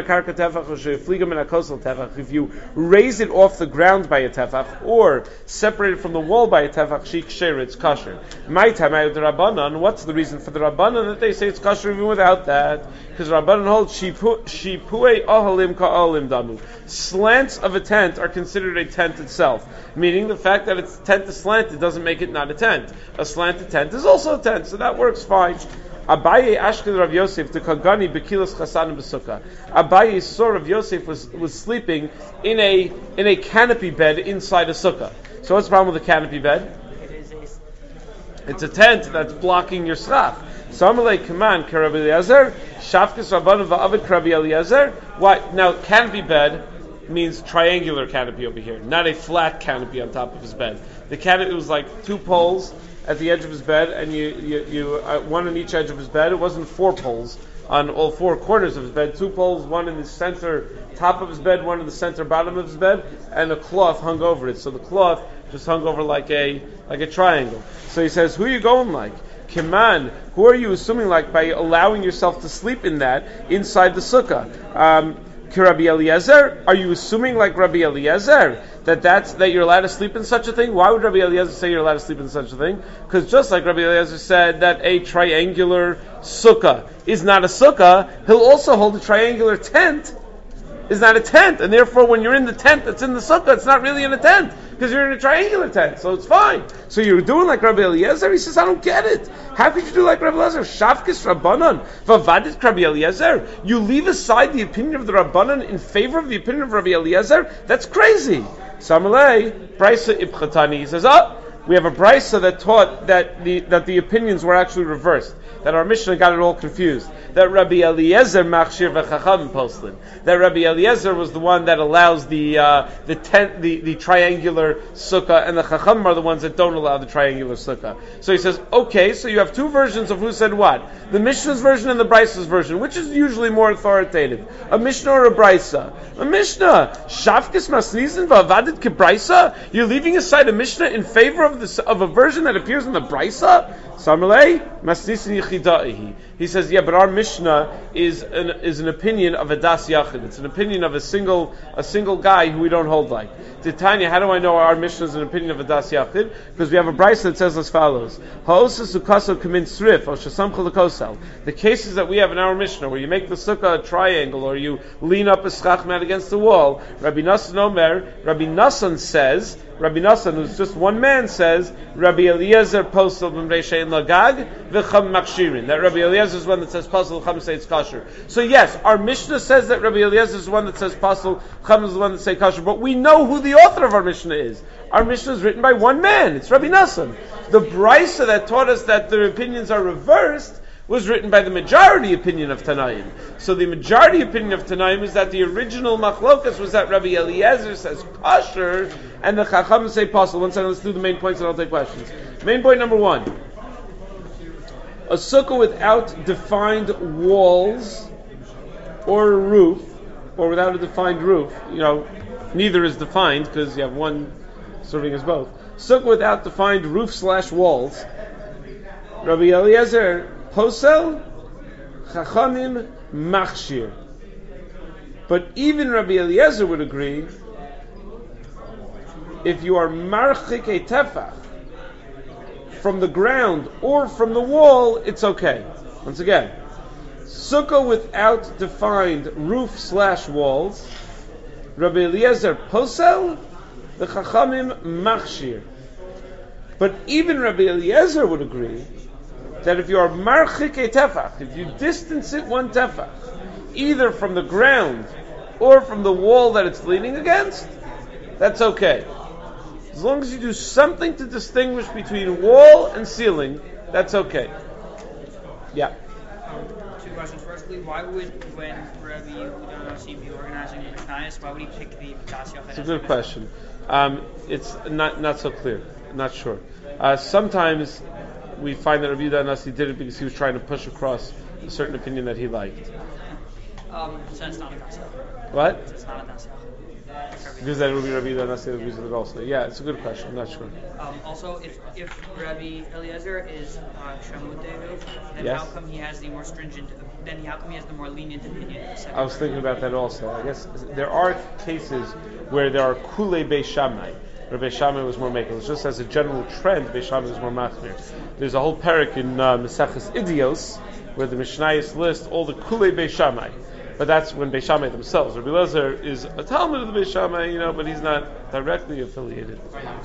If you raise it off the ground by a tefach, or separate it from the wall by a tefach, it's kosher. My time out the Rabbanan, what's the reason for the Rabbanan that they say it's kosher even without that? Because Rabbanan holds shipuei ohalim ka'olim damu. Slants of a tent are considered a tent itself, meaning the fact that its tent is slanted doesn't make it not a tent. A slanted tent is also a tent, so that works fine. Abaye Ashken Rav Yosef to Kagani Bekilas Chasan B'Sukkah. Abaye saw Rav Yosef was, was sleeping in a in a canopy bed inside a sukkah. So what's the problem with a canopy bed? It's a tent that's blocking your schach. So Amalei Kaman Karabi Eliezer Shafkis Rabbanan Va'avid Karabi Eliezer. What now? Canopy bed means triangular canopy over here, not a flat canopy on top of his bed. The canopy was like two poles at the edge of his bed, and you, you, you uh, one on each edge of his bed. It wasn't four poles on all four corners of his bed. Two poles, one in the center top of his bed, one in the center bottom of his bed, and a cloth hung over it. So the cloth just hung over like a like a triangle. So he says, "Who are you going like? Kiman, who are you assuming like by allowing yourself to sleep in that inside the sukkah?" Um, Rabbi Eliezer, are you assuming like Rabbi Eliezer that that's that you're allowed to sleep in such a thing? Why would Rabbi Eliezer say you're allowed to sleep in such a thing? Because just like Rabbi Eliezer said that a triangular sukkah is not a sukkah, he'll also hold a triangular tent is not a tent, and therefore when you're in the tent that's in the sukkah, it's not really in a tent because you're in a triangular tent, so it's fine. So you're doing like Rabbi Eliezer? He says, I don't get it. How could you do like Rabbi Eliezer? Shavkis Rabbanan, vavadit Rabbi Eliezer. You leave aside the opinion of the Rabbanan in favor of the opinion of Rabbi Eliezer? That's crazy. Samalei, Brisa Ibchatani, he says, oh, we have a Brisa that taught that the that the opinions were actually reversed. That our Mishnah got it all confused. That Rabbi Eliezer machshir v'chacham poslin. That Rabbi Eliezer was the one that allows the uh, the tent, the, the triangular sukkah, and the chacham are the ones that don't allow the triangular sukkah. So he says, okay, so you have two versions of who said what: the Mishnah's version and the Brisa's version. Which is usually more authoritative, a Mishnah or a Brisa? A Mishnah. Shavkis masnizin v'avadit kebrisa. You're leaving aside a Mishnah in favor of the of a version that appears in the Brisa. Samalei masnizin yichidaihi. He says, yeah, but our Mishnah is an is an opinion of a das yachid. It's an opinion of a single a single guy who we don't hold like. Titania, how do I know our Mishnah is an opinion of a das yachid? Because we have a brisa that says as follows: Ha'osas ukaso kamin srif o shasamcha lekosel. The cases that we have in our Mishnah, where you make the sukkah a triangle or you lean up a schach mat against the wall. Rabbi Nassan Omer, Rabbi Nassan says. Rabbi Nassan, who's just one man, says Rabbi Eliezer posel b'mrei shein lagag v'cham makshirin. That Rabbi Eliezer is one that says posel, cham say it's kosher. So yes, our Mishnah says that Rabbi Eliezer is the one that says posel, cham is the one that say kosher. But we know who the author of our Mishnah is. Our Mishnah is written by one man. It's Rabbi Nassan. The Brisa that taught us that their opinions are reversed was written by the majority opinion of Tanaim. So the majority opinion of Tanaim is that the original machlokas was that Rabbi Eliezer says kosher and the Chacham say posel. One second, let's do the main points and I'll take questions. Main point number one: a sukkah without defined walls or a roof, or without a defined roof, you know, neither is defined because you have one serving as both. Sukkah without defined roof slash walls. Rabbi Eliezer posel, chachamim machshir. But even Rabbi Eliezer would agree, if you are marchik a tefach from the ground or from the wall, it's okay. Once again, sukkah without defined roof slash walls, Rabbi Eliezer posel, the chachamim machshir. But even Rabbi Eliezer would agree that if you are marchik a tefach, if you distance it one tefach, either from the ground or from the wall that it's leaning against, that's okay. As long as you do something to distinguish between wall and ceiling, that's okay. Yeah. Um, two questions. Firstly, why would, when Rabbi Yehuda seemed to be organizing the Mishnayos, why would he pick the das yachid? It's a good question. Um, it's not not so clear. Not sure. Uh, sometimes we find that Rabbi Yehuda Nasi did it because he was trying to push across a certain opinion that he liked. Um, so it's not a das yachid. What? It's not a das yachid. Because then it would be Rabbi Yehuda Nasi agrees with it also. Yeah, it's a good question. I'm not sure. Um, also, if if Rabbi Eliezer is uh, Shamutehu, then Yes. how come he has the more stringent? Then how come he has the more lenient opinion? I was thinking about that also. I guess there are cases where there are Kulei Beis Shammai, where Beis Shammai was more makel. It's just as a general trend, Beis Shammai was more machmir. There's a whole parak in uh, Maseches Idios where the Mishnayos list all the Kulei Beis Shammai. But that's when Beis Shammai themselves. Rabbi Eliezer is a Talmud of the Beis Shammai, you know, but he's not directly affiliated.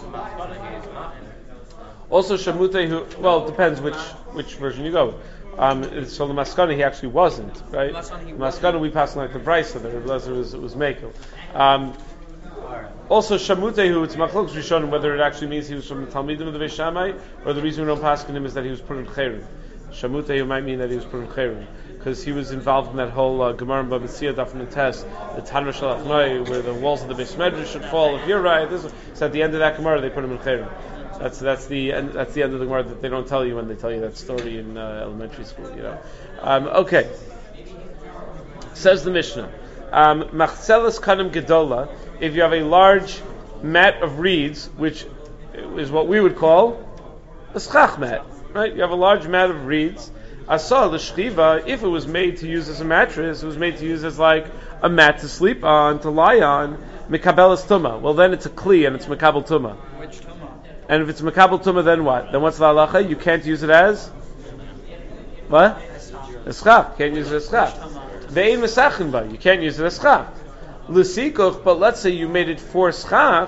Also, Shamutei, who well, it depends which which version you go with. Um, so the Maskana, he actually wasn't, right? The Maskana, we passed like the Brisa that Rabbi Eliezer was was Mekel. Um, also, Shamutei, who it's Machlokes Rishonim, whether it actually means he was from the Talmidim of the Beis Shammai, or the reason we don't pass on him is that he was put in Cherem. Shamutei, who might mean that he was put in Cherem, because he was involved in that whole uh, Gemara and Bava Metzia Daf Mentes, the Tanra Shalach Noi, where the walls of the Beis Medrash should fall. If you're right, this so at the end of that Gemara they put him in Cherem. That's that's the end, that's the end of the Gemara that they don't tell you when they tell you that story in uh, elementary school. You know. Um, okay. Says the Mishnah, Machzelas Kanim Gedola. If you have a large mat of reeds, which is what we would call a schach mat, right? You have a large mat of reeds. Asa l'shchiva, if it was made to use as a mattress, it was made to use as like a mat to sleep on, to lie on, mekabelas tuma. Well, then it's a kli and it's mekabel tuma. Which tuma? And if it's mekabel tuma, then what? Then what's the halacha? You can't use it as what? A schach. Can't use it as schach. Ve'ein mesachin ba. You can't use it as schach. L'sikoch, but let's say you made it for schach.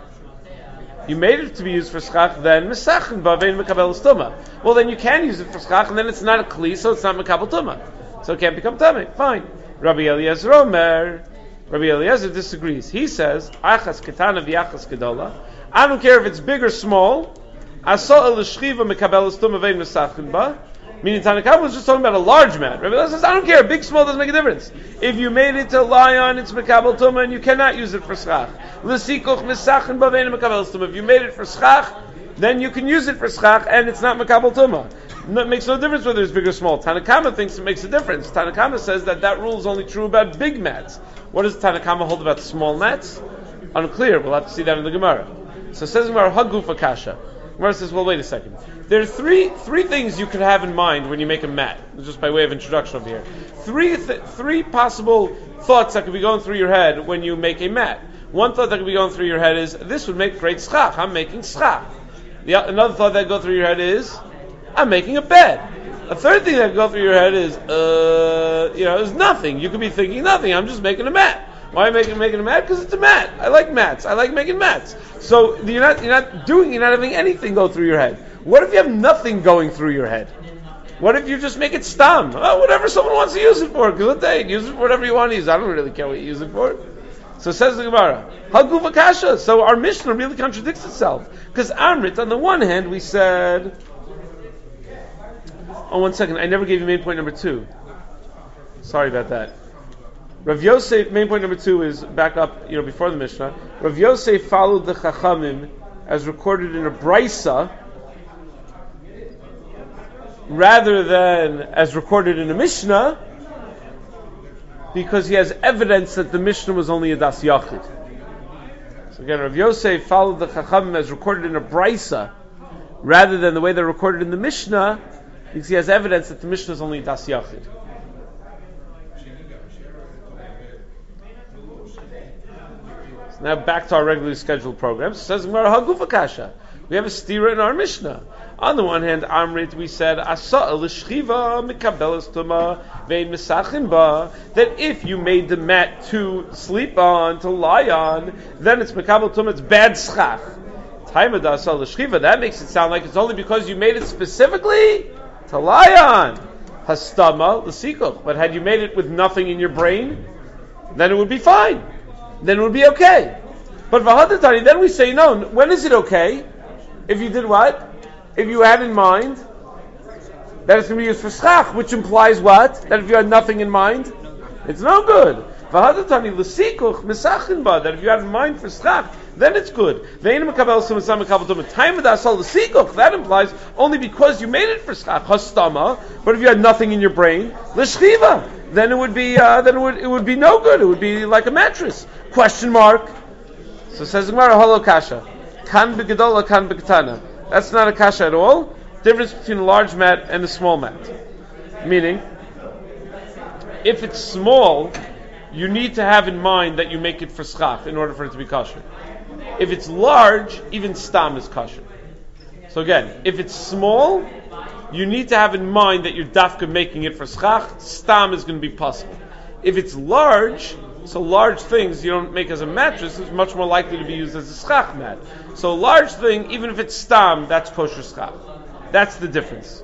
You made it to be used for schach, then mesachin ba ve'ein mekabelas tuma. Well, then you can use it for schach, and then it's not a kli, so it's not mekabel tuma. So it can't become tamei. Fine. Rabbi Eliezer Omer. Rabbi Eliezer disagrees. He says, achas ketana v'achas gedola. I don't care if it's big or small. Asa l'shchiva mekabelas tuma ve'ein mesachin ba. Meaning Tanakh was just talking about a large mat. Rabbi Eliezer says, I don't care, big, small, doesn't make a difference. If you made it to lie on, it's mekabel tuma, and you cannot use it for schach. L'sikoch mesachin ba ve'ein mekabelas tuma. If you made it for schach, then you can use it for schach, and it's not mekabel tuma. It makes no difference whether it's big or small. Tanakama thinks it makes a difference. Tanakama says that that rule is only true about big mats. What does Tanakama hold about small mats? Unclear. We'll have to see that in the Gemara. So says Gemara, Hagufa Kasha. Gemara says, well, wait a second. There are three three things you could have in mind when you make a mat, just by way of introduction over here. Three th- three possible thoughts that could be going through your head when you make a mat. One thought that could be going through your head is, this would make great schach. I'm making schach. The, another thought that would go through your head is, I'm making a bed. A third thing that could go through your head is, uh, you know, there's nothing. You could be thinking nothing. I'm just making a mat. Why am I making, making a mat? Because it's a mat. I like mats. I like making mats. So you're not you're not doing you're not having anything go through your head. What if you have nothing going through your head? What if you just make it stam? Oh, whatever someone wants to use it for. Good day. Use it for whatever you want to use. I don't really care what you use it for. So says the Gemara, Hagufa Kasha. So our Mishnah really contradicts itself. Because Amrit, on the one hand, we said, oh, one second. I never gave you main point number two. Sorry about that. Rav Yosef, main point number two is back up, you know, before the Mishnah. Rav Yosef followed the Chachamim as recorded in a Brisa, rather than as recorded in a Mishnah, because he has evidence that the Mishnah was only a Das Yachid. So again, Rav Yosef followed the Chachamim as recorded in a Brisa, rather than the way they're recorded in the Mishnah, because he has evidence that the Mishnah is only a Das Yachid. Now back to our regularly scheduled programs. It says Gemara Hagufa Kasha. We have a stira in our Mishnah. On the one hand, Amrit, we said Asa l'shchiva mikabelas tuma ve'in mesachin ba. That if you made the mat to sleep on, to lie on, then it's mikabel tuma. It's bad schach. Taima da asa l'shchiva. That makes it sound like it's only because you made it specifically to lie on. Hastama l'sikoch. But had you made it with nothing in your brain, then it would be fine. Then it would be okay. But v'hadatani, then we say, no, when is it okay? If you did what? If you had in mind that it's going to be used for schach, which implies what? That if you had nothing in mind, it's no good. V'hadatani l'sikuch mesachin ba, that if you had in mind for schach, then it's good. That implies only because you made it for schach, hastama, but if you had nothing in your brain, l'shchiva. then it would be uh, then it would it would be no good. It would be like a mattress. Question mark. So it says Gemara, Holo kasha. Kan b'gedola, kan b'ketana. That's not a kasha at all. Difference between a large mat and a small mat. Meaning, if it's small, you need to have in mind that you make it for schach in order for it to be kosher. If it's large, even stam is kosher. So again, if it's small, you need to have in mind that you're dafka making it for schach. Stam is going to be possible. If it's large, so large things you don't make as a mattress, it's much more likely to be used as a schach mat. So a large thing, even if it's stam, that's kosher schach. That's the difference.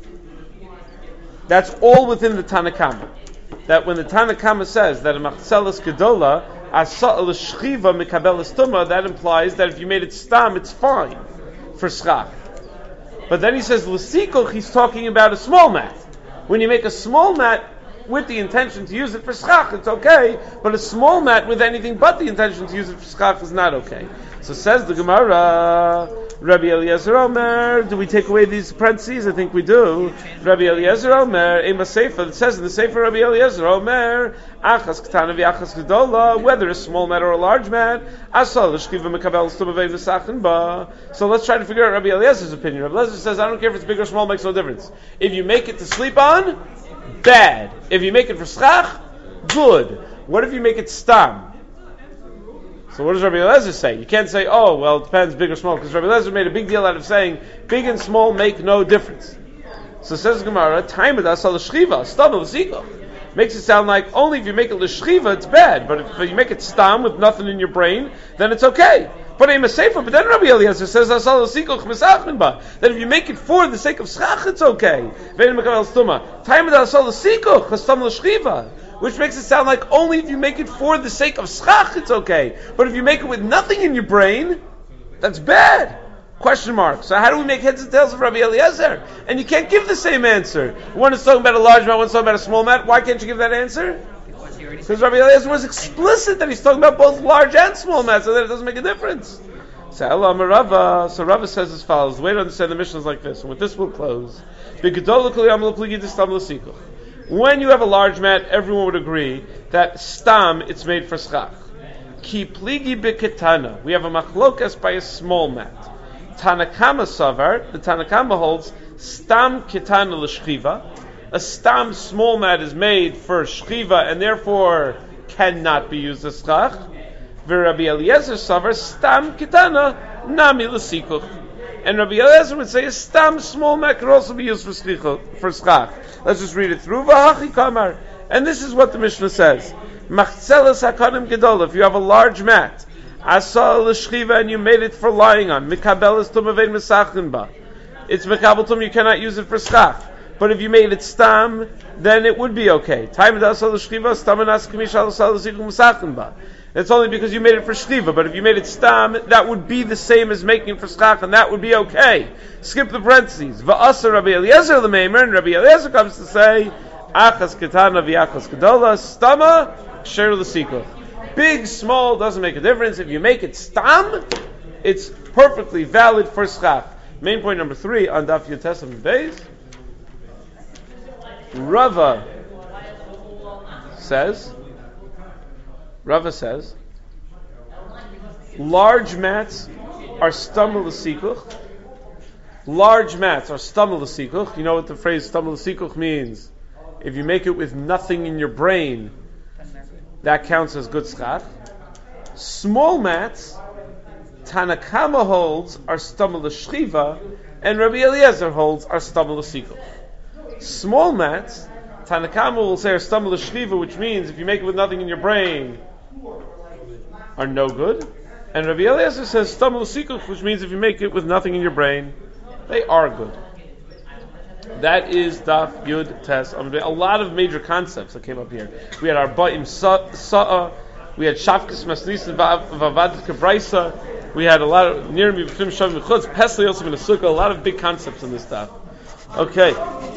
That's all within the Tanakama. That when the Tanakama says that a machzelas gedola asa al shchiva mikabelas tuma, that implies that if you made it stam, it's fine for schach. But then he says l'sikoch, he's talking about a small mat. When you make a small mat with the intention to use it for schach, it's okay. But a small mat with anything but the intention to use it for schach is not okay. So says the Gemara, Rabbi Eliezer Omer, do we take away these parentheses? I think we do. Rabbi Eliezer Omer, Ema Sefer, it says in the Sefer Rabbi Eliezer Omer, Achas Ketana v'Achas Gedola, whether a small mat or a large mat, Asal l'shkiva mekabel stumavei v'sachin ba. So let's try to figure out Rabbi Eliezer's opinion. Rabbi Eliezer says, I don't care if it's big or small, it makes no difference. If you make it to sleep on, bad. If you make it for schach, good. What if you make it stam? So what does Rabbi Eliezer say? You can't say, oh, well, it depends, big or small, because Rabbi Eliezer made a big deal out of saying big and small make no difference. So says Gemara, time it asal l'shchiva, stam l'sikoch. Makes it sound like only if you make it l'shchiva, it's bad, but if you make it stam with nothing in your brain, then it's okay. But I'm a sefer, but then Rabbi Eliezer says asal l'sikoch misachin ba, that if you make it for the sake of schach, it's okay. Vein mekabel stuma. Time it asal l'sikoch, stam l'shchiva. Which makes it sound like only if you make it for the sake of schach, it's okay. But if you make it with nothing in your brain, that's bad. Question mark. So how do we make heads and tails of Rabbi Eliezer? And you can't give the same answer. One is talking about a large mat, one is talking about a small mat. Why can't you give that answer? Because Rabbi Eliezer was explicit that he's talking about both large and small mats, so that it doesn't make a difference. So Rava, so Rava says as follows. The way to understand the mission is like this, and with this we'll close. When you have a large mat, everyone would agree that stam, it's made for schach. Ki pligi b'ketana. We have a machlokas by a small mat. Tanakama savar, the Tanakama holds stam ketana l'shchiva. A stam small mat is made for shchiva and therefore cannot be used as schach. V'Rabbi Eliezer savar stam ketana nami l'sikuch. And Rabbi Eliezer would say a stam small mat could also be used for schach. For schach. Let's just read it through. V'hachi kamar. And this is what the Mishnah says. Machzelas hakanim gedola. If you have a large mat, asal l'shchiva, and you made it for lying on, mikabelas tumavein mesachin ba. It's mekabel tum, you cannot use it for schach. But if you made it stam, then it would be okay. Time asal l'shchiva, stam anas k'mishal asal l'sikum mesachin ba. It's only because you made it for shchiva, but if you made it stam, that would be the same as making it for schach, and that would be okay. Skip the parentheses. Va'asa Rabbi Eliezer l'meimer, and Rabbi Eliezer comes to say, achas ketana v'achas gedola, stama, sher l'sikoch. Big, small, doesn't make a difference. If you make it stam, it's perfectly valid for schach. Main point number three, on Daf Yotes and Beis. Rava says, Rava says, large mats are stam l'sikuch. Large mats are stam l'sikuch. You know what the phrase stam l'sikuch means? If you make it with nothing in your brain, that counts as good schach. Small mats, Tanakama holds are stam l'shchiva, and Rabbi Eliezer holds are stam l'sikuch. Small mats, Tanakama will say are stam l'shchiva, which means if you make it with nothing in your brain, are no good. And Rabbi Eliezer says stam l'sikuch, which means if you make it with nothing in your brain, they are good. That is Daf Yud Tes. A lot of major concepts that came up here. We had our Ba'im Sa'a, we had Shavkas Masnisin Vavad Kabraisa, we had a lot of Nirmi B'fim Shavim Chutz, Pesli also in a Sukkah, a lot of big concepts in this stuff. Okay.